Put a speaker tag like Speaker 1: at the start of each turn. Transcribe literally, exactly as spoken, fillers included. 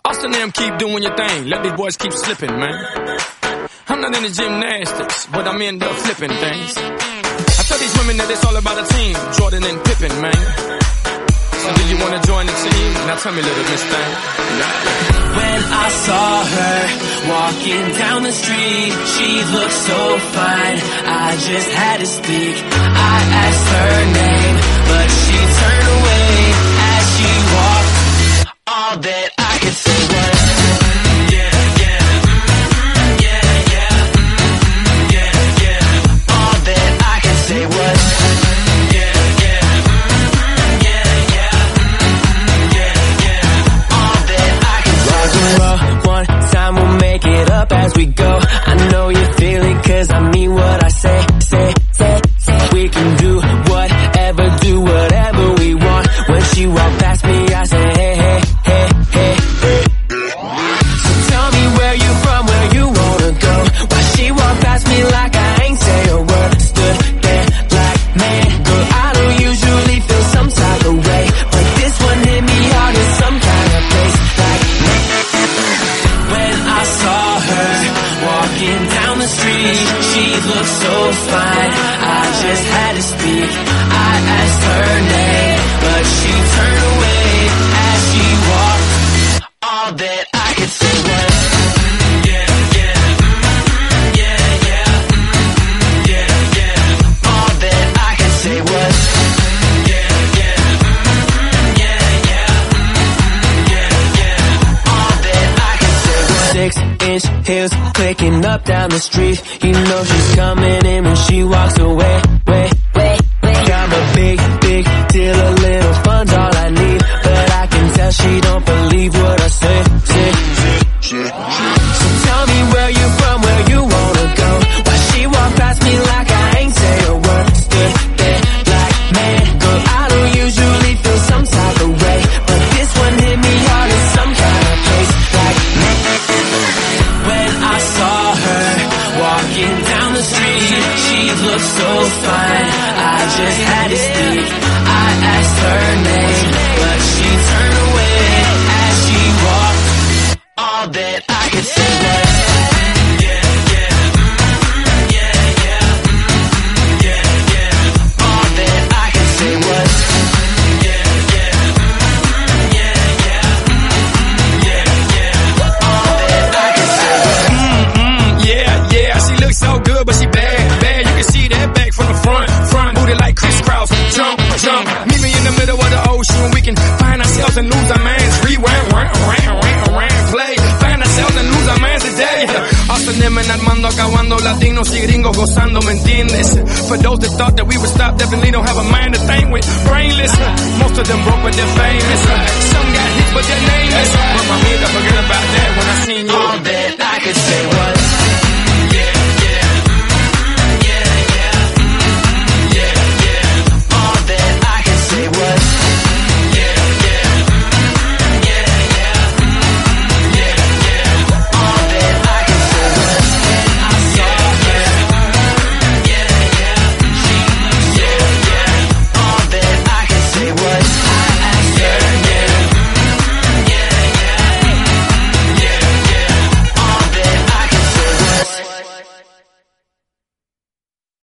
Speaker 1: Austin them keep doing your thing. Let these boys keep slipping, man. I'm not into gymnastics, but I'm into flipping things. I tell these women that it's all about a team. Jordan and Pippen, man. So do you wanna join the team? Now tell me, little miss thing.
Speaker 2: When I saw her walking down the street, she looked so fine, I just had to speak. I asked her name, but she turned away as she walked. All that I could say was yeah, yeah, yeah, yeah, yeah, yeah. All that I could say was yeah, yeah, yeah, yeah, yeah, yeah. All that I could say was rock and roll, one time we'll make it up as we go. I know you feel it cause I mean what I say, say, say, say. We can do whatever, do whatever we want. When she walked past me I said hey, hey. Like I ain't say a word, stood there like, man, girl, I don't usually feel some type of way, but this one hit me hard in some kind of place, like, when I saw her walking down the street, she looked so fine, I just had to speak. I asked her name, but she turned away as she walked. All that I could say was six-inch heels clicking up down the street. You know she's coming in when she walks away. Wait, wait, wait. I'm a big, big deal. A little fun's all I need, but I can tell she don't believe what I say. say, say, say, say. So tell me where you from, where you wanna go. Why she walk past me like I ain't say a word. Stood there like, man, girl, I don't usually feel some type of way, but this one hit me hard in some kind of place. Like, man. When I saw her walking down the street, she looked so fine, I just had to speak. I asked her name, but she turned away as she walked. All that I could say was yeah, yeah, yeah, yeah, yeah, yeah. All that I could say was yeah, yeah, yeah, yeah, yeah, yeah. All that I could say was
Speaker 1: mm-mm, yeah, yeah. She looks so good, but she bad, bad. You can see that back from the front, front. Booty like crisscross, jump, jump. Meet me in the middle of the ocean, we can find ourselves and lose our minds. Rewind, round, round, round, round, play. Find ourselves and lose our minds today. Austin them and Armando acabando, latinos y gringos gozando, ¿me entiendes? For those that thought that we would stop, definitely don't have a mind to think with. Brainless, most of them broke but they're famous. Some got hit but they're nameless. But my head, I forget about that when I seen you.
Speaker 2: All that I could say was